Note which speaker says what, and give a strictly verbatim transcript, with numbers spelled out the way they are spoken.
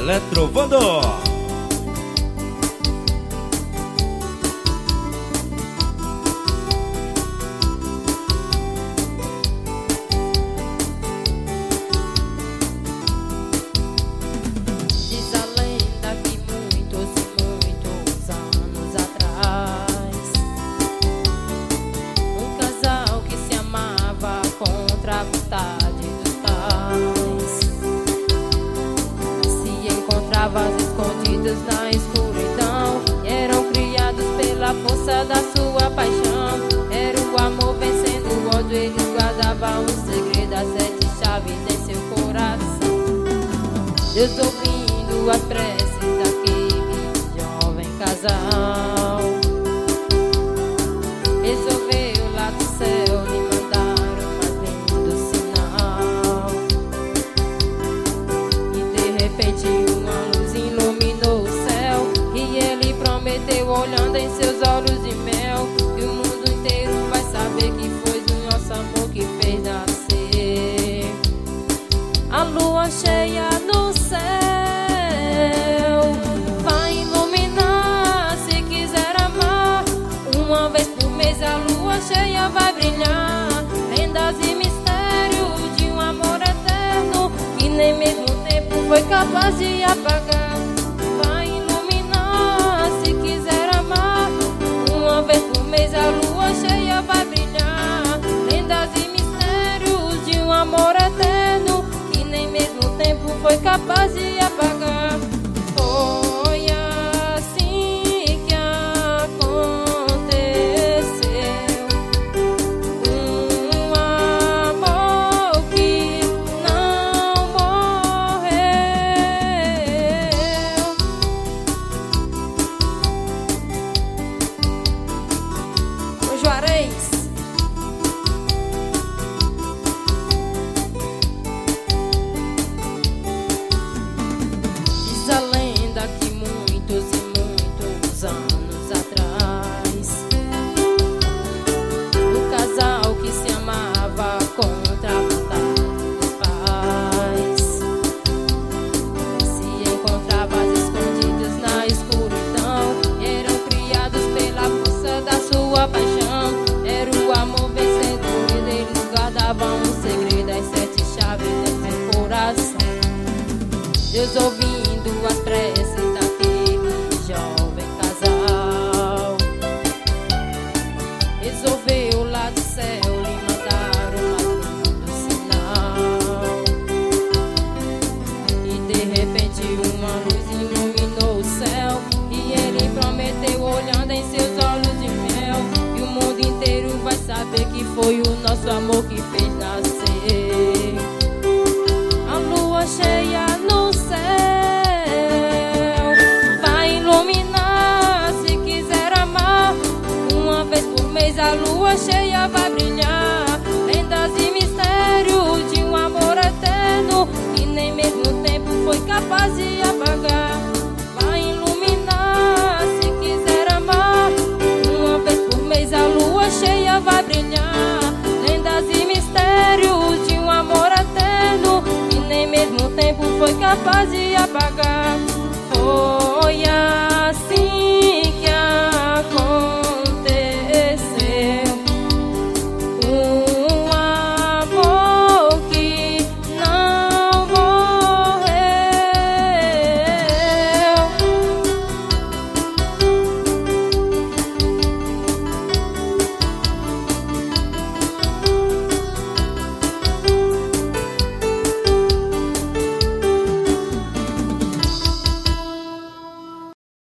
Speaker 1: Eletrovando.
Speaker 2: Diz a lenda que muitos e muitos anos atrás, um casal que se amava contra a vontade dos pais se encontravam escondidos na escuridão e eram criados pela força da sua paixão. Era o amor vencendo o ódio, eles guardavam um segredo, as sete chaves em seu coração. Deus ouvindo as preces daquele jovem casal, resolveu lá do céu lhe mandar o mais lindo sinal. E de repente uma luz iluminou o céu, e ele prometeu, olhando em seus olhos de mel, que o mundo inteiro vai saber que foi o nosso amor que fez nascer a lua cheia no céu. Vai iluminar se quiser amar. Uma vez por mês a lua cheia vai brilhar. Lendas e mistérios de um amor eterno que nem mesmo o tempo foi capaz de apagar. Vai iluminar se quiser amar. Uma vez por mês a lua cheia vai brilhar. Lendas e mistérios de um amor eterno que nem mesmo o tempo foi capaz de apagar. Foi assim que aconteceu, um amor que não morreu. O Juarez. Diz a lenda que muitos e muitos anos atrás, um casal que se amava contra a vontade dos pais se encontrava escondidos na escuridão, eram criados pela força da sua paixão. Era o amor vencedor, eles guardavam um segredo, as sete chaves em seu coração. Deus ouvindo as preces daquele jovem casal, resolveu lá do céu lhe mandar o mais lindo sinal. E de repente uma luz iluminou o céu, e ele prometeu, olhando em seus olhos de mel, que o mundo inteiro vai saber que foi o nosso amor que fez nascer a lua cheia no céu. Vai iluminar se quiser amar. Uma vez por mês a lua cheia vai brilhar. Lendas e mistérios de um amor eterno que nem mesmo o tempo foi capaz de apagar. Vai iluminar se quiser amar. Uma vez por mês a lua cheia vai brilhar. Lendas e mistérios de um amor eterno que nem mesmo o tempo foi capaz de apagar. Foi a